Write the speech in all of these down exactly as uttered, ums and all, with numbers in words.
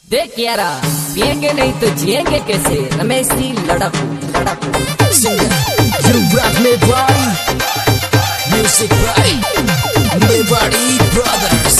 देख यारा, पिएंगे नहीं तो जिएंगे कैसे? रमेश जी लड़ाकू लड़ाकू Music by Mewari Brothers.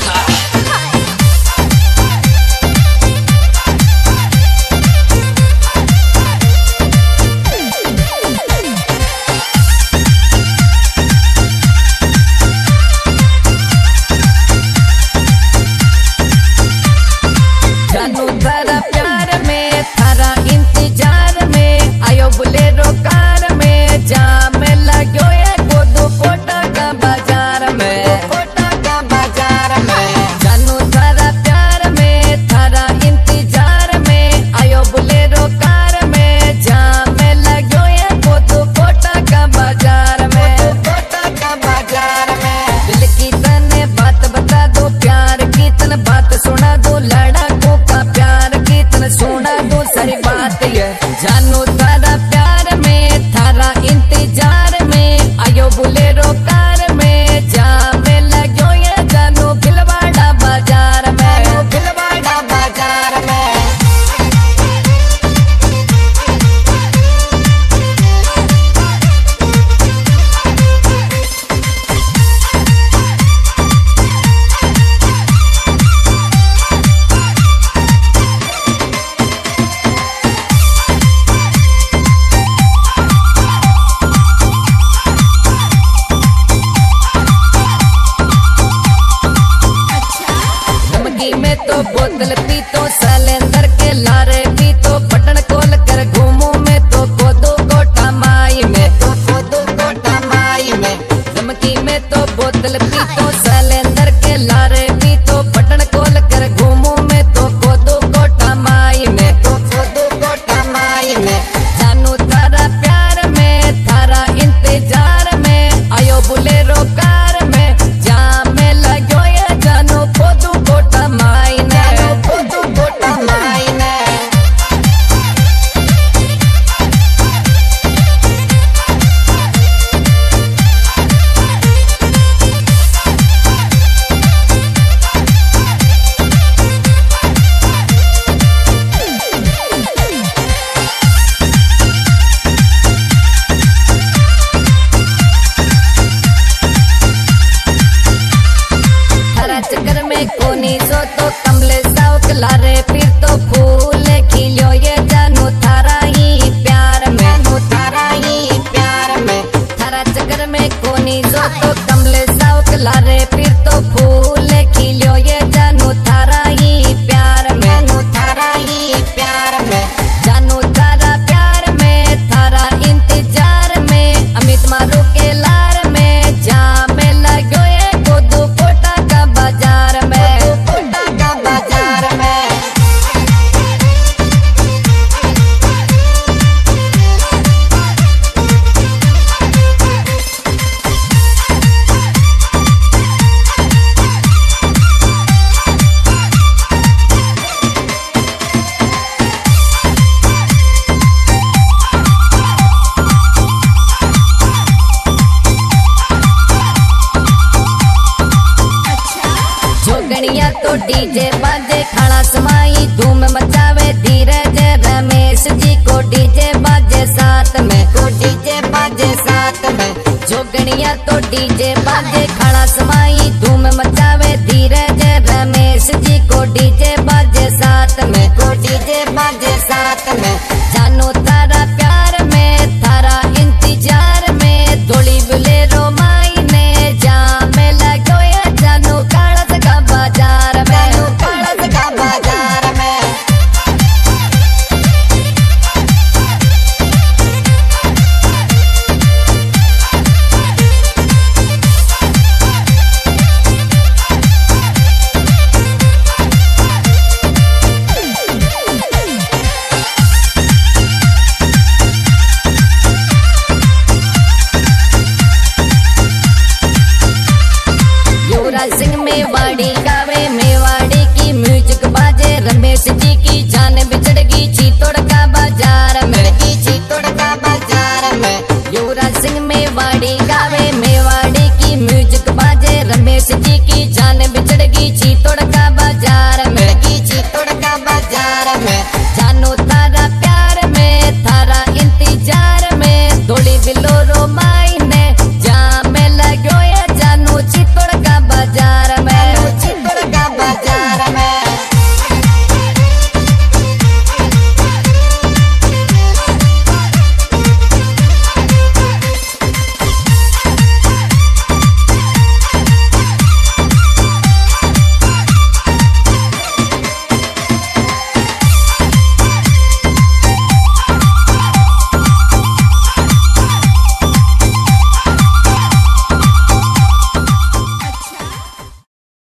जानू तारा प्यार में, थारा इंतजार में, आयो बुलेरो कार में, जाम लगो ये गोदू कोटा का बाजार में, कोटा का बाजार में। जानू तारा प्यार में, थारा इंतजार में, आयो बुलेरो कार में, जाम लगो ये गोदू कोटा का बाजार में, कोटा का बाजार में। दिल की तने बात बता दो, प्यार की तन बात सुना दो, लड़ाकू का प्यार की तन सुना दो, सारी बात ये। जानू तारा प्यार में, थारा इंतजार में, आयो बुलेरो कार में, जाम लगो ये जानू भिलवाड़ा बाजार में, भिलवाड़ा बाजार में। नमकी में तो बोतल पी तो सिलेंडर के लारे पी तो बटन खोल कर घूमू में तो खोदो गोटा माई में, तो खोदो गोटा माई में। नमकी में तो बोतल पी तो सिलेंडर के लारे पी तो बटन खोल कर घूमू में तो खोदो गोटा माई में, तो खोदो गोटा माई में। जानू तारा प्यार में, थारा इंतजार में, आयो बुलेरो कार में, जाम लगो ये जानू खोदू गोटा माई ने, खोदू गोटा माई ने। हरा चक्कर में कोनी सो तो कमले साउक लारे फिर तो फूल खिलियो ये जानू थारा ही प्यार में, थारा ही प्यार में। थारा चक्कर में कोनी सो तो कमले साउक लारे फिर तो फूल खिलियो ये जानू थारा ही प्यार में, थारा ही प्यार में। जानू तारा प्यार में, थारा इंतजार में, अमित मारू के लार में, जाम लगो ये गोदू कोटा का बाजार में, कोटा का बाजार में। जोगणिया तो डीजे बाजे, खाड़ा समाई धूम मचावे, धीरज रमेश जी को डीजे बाजे साथ में, को डीजे बाजे साथ में। जोगणिया तो डीजे बाजे, खाड़ा